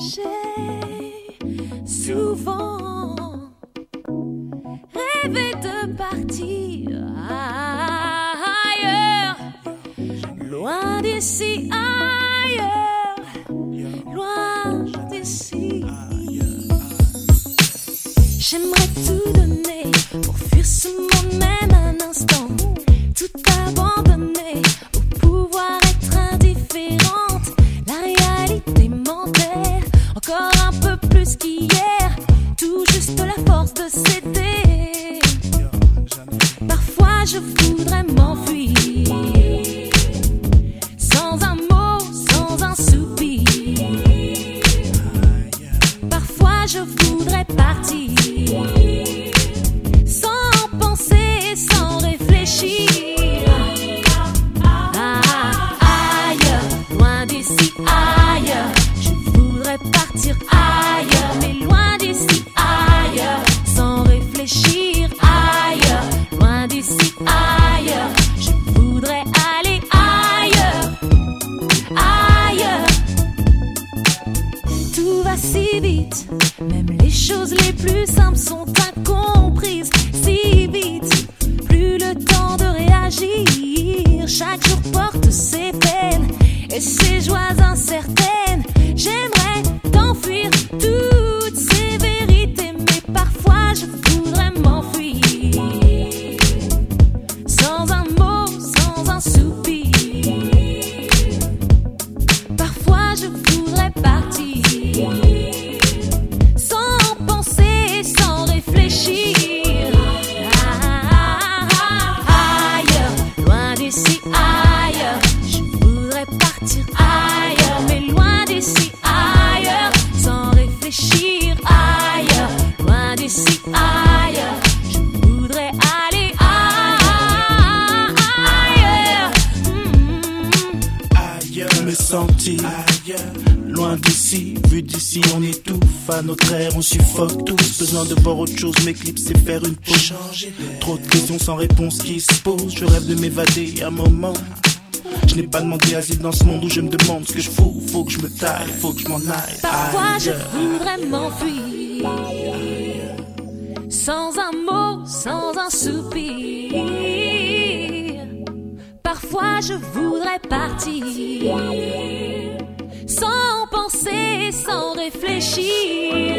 J'ai souvent rêvé de partir ailleurs, loin d'ici, ailleurs, loin d'ici. J'aimerais tout donner pour fuir ce monde même un instant, tout abandonner au pouvoir être indifférente. La réalité m'enterre encore un peu plus qu'hier, tout juste la force de céder. Parfois je voudrais m'enfuir, sans un mot, sans un soupir. Parfois je voudrais partir, sans penser, sans réfléchir. Ailleurs, loin d'ici, ailleurs. Je voudrais partir ailleurs, mais loin d'ici, ailleurs. Sans réfléchir, ailleurs, loin d'ici, ailleurs. Je voudrais aller ailleurs, ailleurs. Tout va si vite, même les choses les plus simples sont incomprises si vite. Plus le temps de réagir, chaque jour porte ses peines et ses joies incertaines. J'aimerais t'enfuir toutes ces vérités, mais parfois je voudrais m'enfuir, sans un mot, sans un soupir. Parfois je voudrais partir, sans penser, sans réfléchir. Ailleurs, loin d'ici, ailleurs. Je voudrais partir ailleurs, mais loin d'ici, ailleurs. Sans réfléchir, ailleurs, loin d'ici, ailleurs. Je voudrais aller ailleurs. Ailleurs, me sentir ailleurs, loin d'ici, vu d'ici on étouffe. À notre air on suffoque tous, besoin de voir autre chose, m'éclipser, faire une pause. Trop de questions sans réponse qui se posent. Je rêve de m'évader un moment. Je n'ai pas demandé asile dans ce monde où je me demande ce que je fous. Faut que je me taille, faut que je m'en aille. Parfois je ailleurs. voudrais m'enfuir, sans un mot, sans un soupir. Parfois je voudrais partir, sans penser, sans réfléchir.